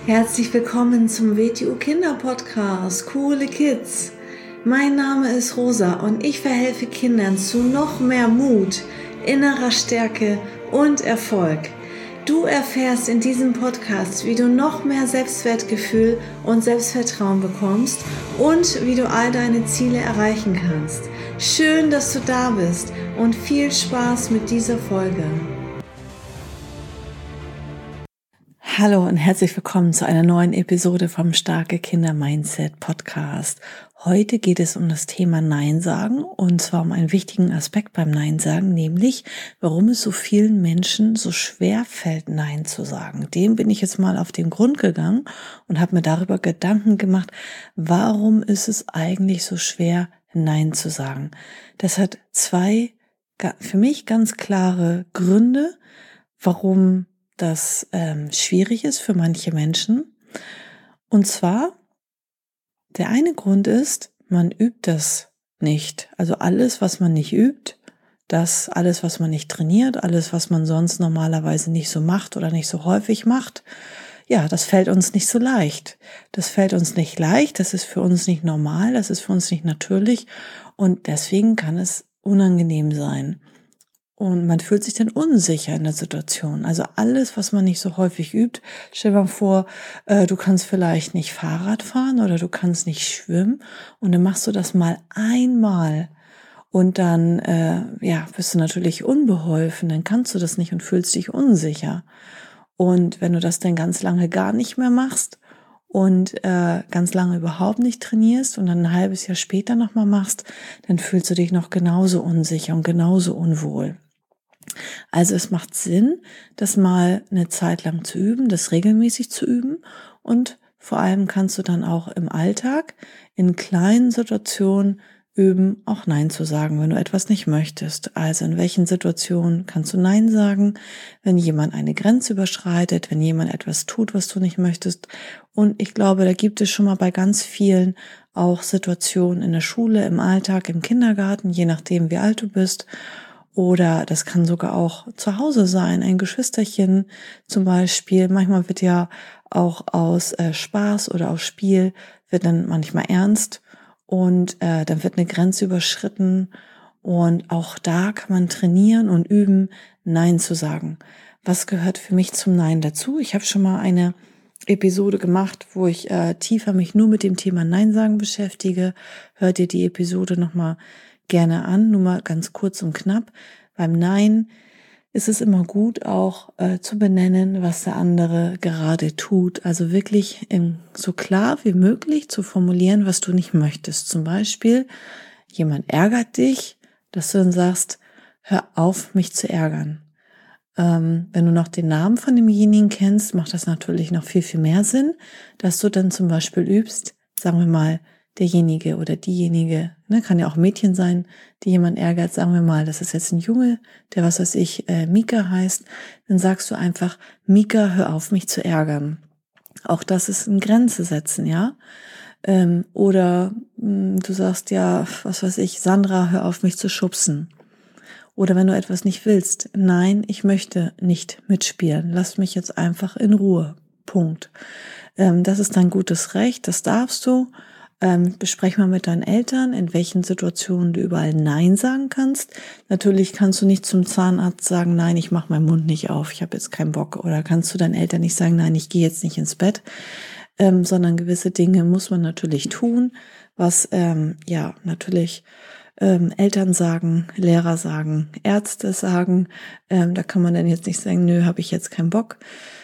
Herzlich willkommen zum WTU Kinder Podcast, Coole Kids. Mein Name ist Rosa und ich verhelfe Kindern zu noch mehr Mut, innerer Stärke und Erfolg. Du erfährst in diesem Podcast, wie du noch mehr Selbstwertgefühl und Selbstvertrauen bekommst und wie du all deine Ziele erreichen kannst. Schön, dass du da bist und viel Spaß mit dieser Folge. Hallo und herzlich willkommen zu einer neuen Episode vom Starke Kinder Mindset Podcast. Heute geht es um das Thema Nein sagen und zwar um einen wichtigen Aspekt beim Nein sagen, nämlich warum es so vielen Menschen so schwer fällt, Nein zu sagen. Dem bin ich jetzt mal auf den Grund gegangen und habe mir darüber Gedanken gemacht, warum ist es eigentlich so schwer, Nein zu sagen. Das hat zwei für mich ganz klare Gründe, warum das schwierig ist für manche Menschen. Und zwar, der eine Grund ist, man übt das nicht. Also alles, was man nicht übt, alles, was man nicht trainiert, alles, was man sonst normalerweise nicht so macht oder nicht so häufig macht, ja, das fällt uns nicht so leicht. Das fällt uns nicht leicht, das ist für uns nicht normal, das ist für uns nicht natürlich und deswegen kann es unangenehm sein. Und man fühlt sich dann unsicher in der Situation. Also alles, was man nicht so häufig übt. Stell dir mal vor, du kannst vielleicht nicht Fahrrad fahren oder du kannst nicht schwimmen und dann machst du das mal einmal und dann bist du natürlich unbeholfen, dann kannst du das nicht und fühlst dich unsicher. Und wenn du das dann ganz lange gar nicht mehr machst und ganz lange überhaupt nicht trainierst und dann ein halbes Jahr später nochmal machst, dann fühlst du dich noch genauso unsicher und genauso unwohl. Also es macht Sinn, das mal eine Zeit lang zu üben, das regelmäßig zu üben und vor allem kannst du dann auch im Alltag in kleinen Situationen üben, auch Nein zu sagen, wenn du etwas nicht möchtest. Also in welchen Situationen kannst du Nein sagen, wenn jemand eine Grenze überschreitet, wenn jemand etwas tut, was du nicht möchtest. Und ich glaube, da gibt es schon mal bei ganz vielen auch Situationen in der Schule, im Alltag, im Kindergarten, je nachdem wie alt du bist. Oder das kann sogar auch zu Hause sein, ein Geschwisterchen zum Beispiel. Manchmal wird ja auch aus Spaß oder aus Spiel wird dann manchmal ernst und dann wird eine Grenze überschritten und auch da kann man trainieren und üben, Nein zu sagen. Was gehört für mich zum Nein dazu? Ich habe schon mal eine Episode gemacht, wo ich tiefer mich nur mit dem Thema Nein sagen beschäftige. Hört ihr die Episode nochmal gerne an, nur mal ganz kurz und knapp. Beim Nein ist es immer gut, auch zu benennen, was der andere gerade tut. Also wirklich so klar wie möglich zu formulieren, was du nicht möchtest. Zum Beispiel, jemand ärgert dich, dass du dann sagst, hör auf, mich zu ärgern. Wenn du noch den Namen von demjenigen kennst, macht das natürlich noch viel, viel mehr Sinn, dass du dann zum Beispiel übst, sagen wir mal, derjenige oder diejenige, kann ja auch ein Mädchen sein, die jemand ärgert, sagen wir mal, das ist jetzt ein Junge, der was weiß ich, Mika heißt, dann sagst du einfach, Mika, hör auf, mich zu ärgern. Auch das ist eine Grenze setzen, ja. Oder du sagst ja, was weiß ich, Sandra, hör auf, mich zu schubsen. Oder wenn du etwas nicht willst, nein, ich möchte nicht mitspielen, lass mich jetzt einfach in Ruhe, Punkt. Das ist dein gutes Recht, das darfst du. Besprech mal mit deinen Eltern, in welchen Situationen du überall Nein sagen kannst. Natürlich kannst du nicht zum Zahnarzt sagen, nein, ich mache meinen Mund nicht auf, ich habe jetzt keinen Bock. Oder kannst du deinen Eltern nicht sagen, nein, ich gehe jetzt nicht ins Bett. Sondern gewisse Dinge muss man natürlich tun, was natürlich Eltern sagen, Lehrer sagen, Ärzte sagen. Da kann man dann jetzt nicht sagen, nö, habe ich jetzt keinen Bock.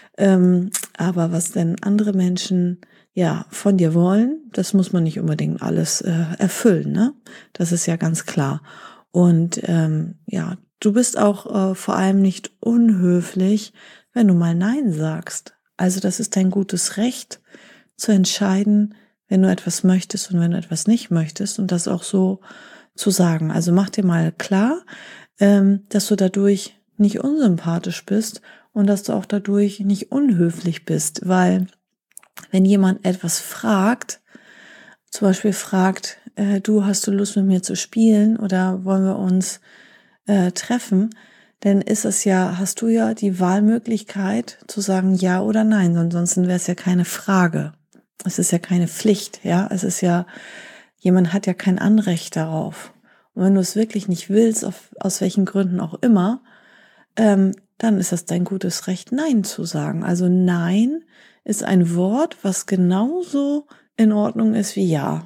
Aber was denn andere Menschen von dir wollen, das muss man nicht unbedingt alles erfüllen, ne? Das ist ja ganz klar. Und du bist auch vor allem nicht unhöflich, wenn du mal Nein sagst. Also das ist dein gutes Recht zu entscheiden, wenn du etwas möchtest und wenn du etwas nicht möchtest und das auch so zu sagen. Also mach dir mal klar, dass du dadurch nicht unsympathisch bist und dass du auch dadurch nicht unhöflich bist, weil wenn jemand etwas fragt, zum Beispiel fragt, du, hast du Lust mit mir zu spielen oder wollen wir uns treffen, Denn hast du ja die Wahlmöglichkeit zu sagen ja oder nein, ansonsten wäre es ja keine Frage. Es ist ja keine Pflicht, ja. Jemand hat ja kein Anrecht darauf. Und wenn du es wirklich nicht willst, aus welchen Gründen auch immer, dann ist das dein gutes Recht, Nein zu sagen. Also Nein ist ein Wort, was genauso in Ordnung ist wie Ja.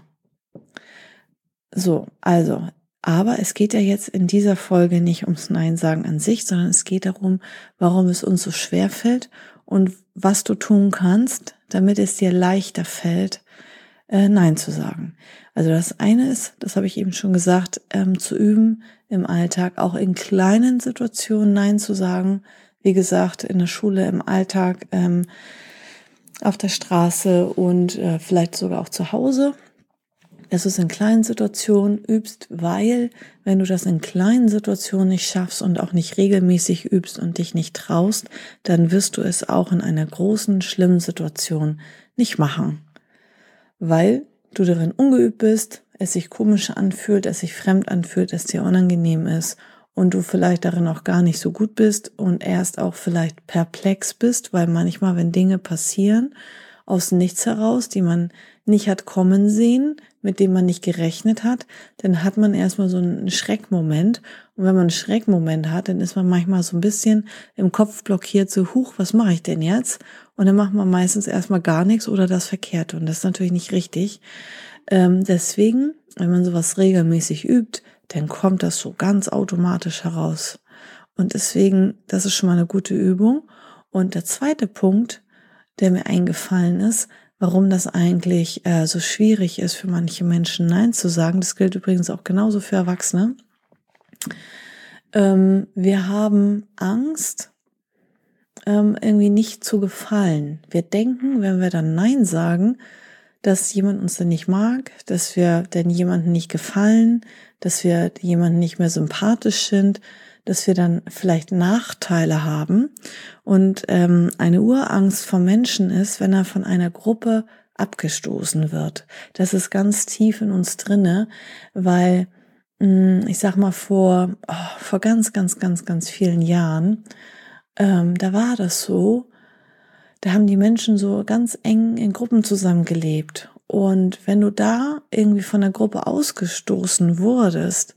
So, also, aber es geht ja jetzt in dieser Folge nicht ums Nein sagen an sich, sondern es geht darum, warum es uns so schwer fällt und was du tun kannst, damit es dir leichter fällt, Nein zu sagen. Also das eine ist, das habe ich eben schon gesagt, zu üben im Alltag, auch in kleinen Situationen Nein zu sagen. Wie gesagt, in der Schule, im Alltag, auf der Straße und vielleicht sogar auch zu Hause. Dass du es in kleinen Situationen übst, weil wenn du das in kleinen Situationen nicht schaffst und auch nicht regelmäßig übst und dich nicht traust, dann wirst du es auch in einer großen, schlimmen Situation nicht machen. Weil du darin ungeübt bist, es sich komisch anfühlt, es sich fremd anfühlt, es dir unangenehm ist und du vielleicht darin auch gar nicht so gut bist und erst auch vielleicht perplex bist, weil manchmal, wenn Dinge passieren, aus nichts heraus, die man nicht hat kommen sehen, mit dem man nicht gerechnet hat, dann hat man erstmal so einen Schreckmoment. Und wenn man einen Schreckmoment hat, dann ist man manchmal so ein bisschen im Kopf blockiert, so, huch, was mache ich denn jetzt? Und dann macht man meistens erstmal gar nichts oder das Verkehrte. Und das ist natürlich nicht richtig. Deswegen, wenn man sowas regelmäßig übt, dann kommt das so ganz automatisch heraus. Und deswegen, das ist schon mal eine gute Übung. Und der zweite Punkt, der mir eingefallen ist, warum das eigentlich so schwierig ist für manche Menschen Nein zu sagen. Das gilt übrigens auch genauso für Erwachsene. Wir haben Angst, irgendwie nicht zu gefallen. Wir denken, wenn wir dann Nein sagen, dass jemand uns dann nicht mag, dass wir denn jemandem nicht gefallen, dass wir jemandem nicht mehr sympathisch sind, dass wir dann vielleicht Nachteile haben. Und eine Urangst vom Menschen ist, wenn er von einer Gruppe abgestoßen wird. Das ist ganz tief in uns drinne, weil ich sag mal vor ganz, ganz, ganz, ganz vielen Jahren, da war das so, da haben die Menschen so ganz eng in Gruppen zusammengelebt. Und wenn du da irgendwie von der Gruppe ausgestoßen wurdest,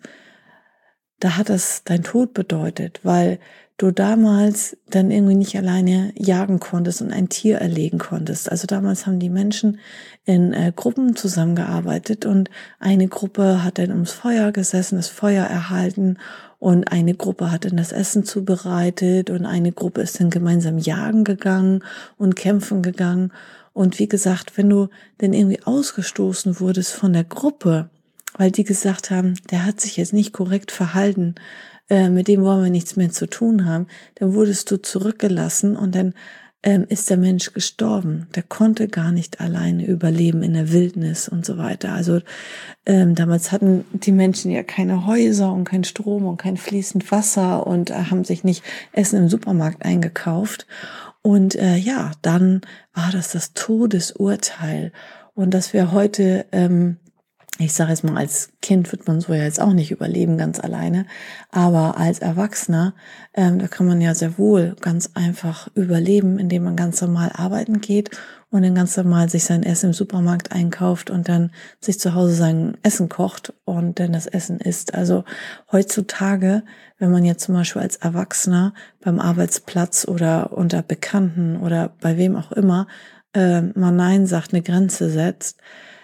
da hat das dein Tod bedeutet, weil du damals dann irgendwie nicht alleine jagen konntest und ein Tier erlegen konntest. Also damals haben die Menschen in Gruppen zusammengearbeitet und eine Gruppe hat dann ums Feuer gesessen, das Feuer erhalten und eine Gruppe hat dann das Essen zubereitet und eine Gruppe ist dann gemeinsam jagen gegangen und kämpfen gegangen. Und wie gesagt, wenn du dann irgendwie ausgestoßen wurdest von der Gruppe, weil die gesagt haben, der hat sich jetzt nicht korrekt verhalten, mit dem wollen wir nichts mehr zu tun haben, dann wurdest du zurückgelassen und dann ist der Mensch gestorben. Der konnte gar nicht alleine überleben in der Wildnis und so weiter. Also damals hatten die Menschen ja keine Häuser und kein Strom und kein fließend Wasser und haben sich nicht Essen im Supermarkt eingekauft. Und dann war das Todesurteil. Und dass wir heute ich sage jetzt mal, als Kind wird man so ja jetzt auch nicht überleben, ganz alleine. Aber als Erwachsener, da kann man ja sehr wohl ganz einfach überleben, indem man ganz normal arbeiten geht und dann ganz normal sich sein Essen im Supermarkt einkauft und dann sich zu Hause sein Essen kocht und dann das Essen isst. Also heutzutage, wenn man jetzt zum Beispiel als Erwachsener beim Arbeitsplatz oder unter Bekannten oder bei wem auch immer mal Nein sagt, eine Grenze setzt,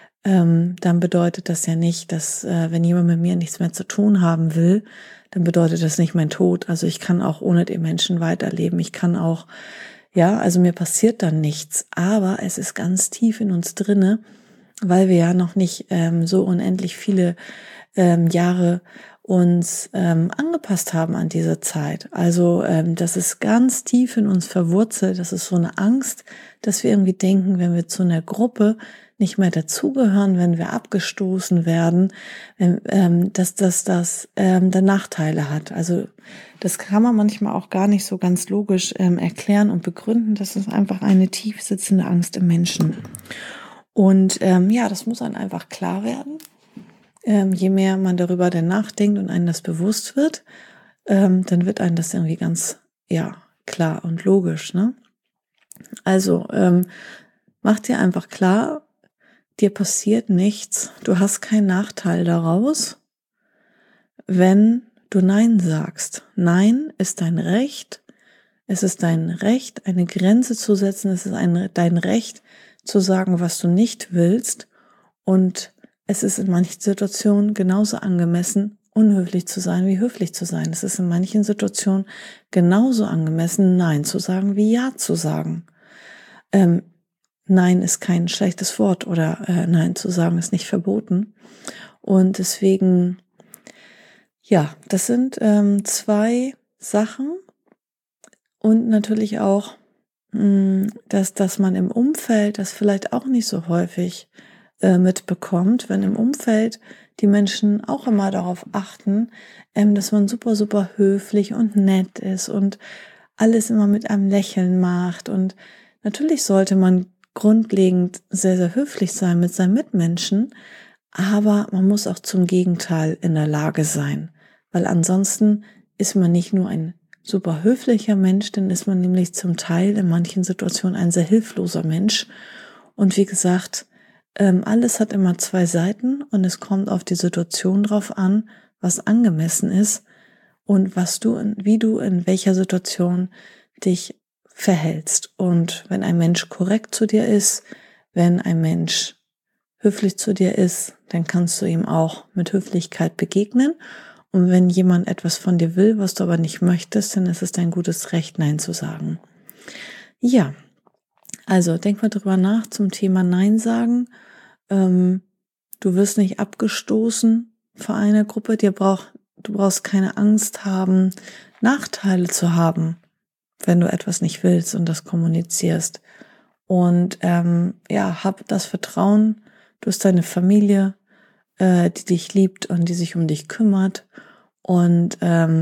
dann bedeutet das ja nicht, dass wenn jemand mit mir nichts mehr zu tun haben will, dann bedeutet das nicht mein Tod. Also ich kann auch ohne den Menschen weiterleben. Ich kann auch, also mir passiert dann nichts. Aber es ist ganz tief in uns drinne, weil wir ja noch nicht so unendlich viele Jahre uns angepasst haben an diese Zeit. Also das ist ganz tief in uns verwurzelt. Das ist so eine Angst, dass wir irgendwie denken, wenn wir zu einer Gruppe nicht mehr dazugehören, wenn wir abgestoßen werden, dass das dann Nachteile hat. Also das kann man manchmal auch gar nicht so ganz logisch erklären und begründen. Das ist einfach eine tief sitzende Angst im Menschen. Und das muss einem einfach klar werden. Je mehr man darüber dann nachdenkt und einem das bewusst wird, dann wird einem das irgendwie ganz, klar und logisch, ne? Also, mach dir einfach klar, dir passiert nichts, du hast keinen Nachteil daraus, wenn du Nein sagst. Nein ist dein Recht. Es ist dein Recht, eine Grenze zu setzen. Es ist dein Recht, zu sagen, was du nicht willst. Und es ist in manchen Situationen genauso angemessen, unhöflich zu sein, wie höflich zu sein. Es ist in manchen Situationen genauso angemessen, Nein zu sagen, wie Ja zu sagen. Nein ist kein schlechtes Wort oder Nein zu sagen ist nicht verboten. Und deswegen, das sind 2 Sachen und natürlich auch, dass man im Umfeld das vielleicht auch nicht so häufig mitbekommt, wenn im Umfeld die Menschen auch immer darauf achten, dass man super, super höflich und nett ist und alles immer mit einem Lächeln macht. Und natürlich sollte man grundlegend sehr, sehr höflich sein mit seinen Mitmenschen, aber man muss auch zum Gegenteil in der Lage sein, weil ansonsten ist man nicht nur ein super höflicher Mensch, dann ist man nämlich zum Teil in manchen Situationen ein sehr hilfloser Mensch. Und wie gesagt, alles hat immer 2 Seiten und es kommt auf die Situation drauf an, was angemessen ist und wie du in welcher Situation dich verhältst. Und wenn ein Mensch korrekt zu dir ist, wenn ein Mensch höflich zu dir ist, dann kannst du ihm auch mit Höflichkeit begegnen. Und wenn jemand etwas von dir will, was du aber nicht möchtest, dann ist es dein gutes Recht, Nein zu sagen. Ja, also denk mal drüber nach zum Thema Nein sagen. Du wirst nicht abgestoßen vor einer Gruppe. Du brauchst keine Angst haben, Nachteile zu haben, wenn du etwas nicht willst und das kommunizierst. Und hab das Vertrauen, du hast deine Familie, die dich liebt und die sich um dich kümmert. Und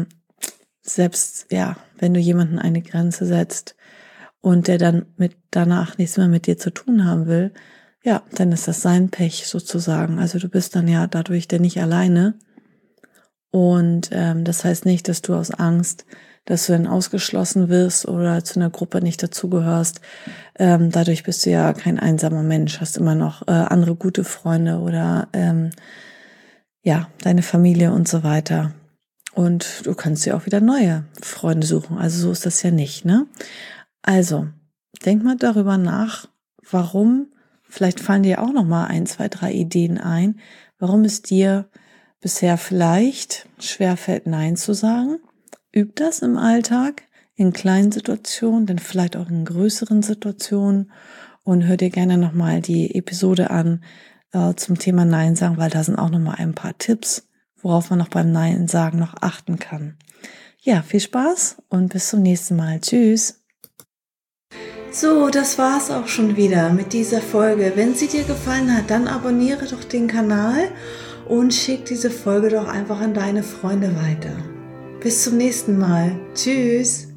selbst, wenn du jemanden eine Grenze setzt und der dann danach nichts mehr mit dir zu tun haben will, dann ist das sein Pech sozusagen. Also du bist dann ja dadurch nicht alleine. Und das heißt nicht, dass du aus Angst, dass du dann ausgeschlossen wirst oder zu einer Gruppe nicht dazugehörst. Dadurch bist du ja kein einsamer Mensch, hast immer noch andere gute Freunde oder deine Familie und so weiter. Und du kannst dir auch wieder neue Freunde suchen. Also so ist das ja nicht, ne? Also, denk mal darüber nach, warum, vielleicht fallen dir auch noch mal 1, 2, 3 Ideen ein, warum es dir bisher vielleicht schwerfällt, Nein zu sagen. Üb das im Alltag, in kleinen Situationen, denn vielleicht auch in größeren Situationen. Und hör dir gerne noch mal die Episode an zum Thema Nein sagen, weil da sind auch noch mal ein paar Tipps, worauf man noch beim Nein sagen noch achten kann. Ja, viel Spaß und bis zum nächsten Mal. Tschüss. So, das war's auch schon wieder mit dieser Folge. Wenn sie dir gefallen hat, dann abonniere doch den Kanal und schick diese Folge doch einfach an deine Freunde weiter. Bis zum nächsten Mal. Tschüss.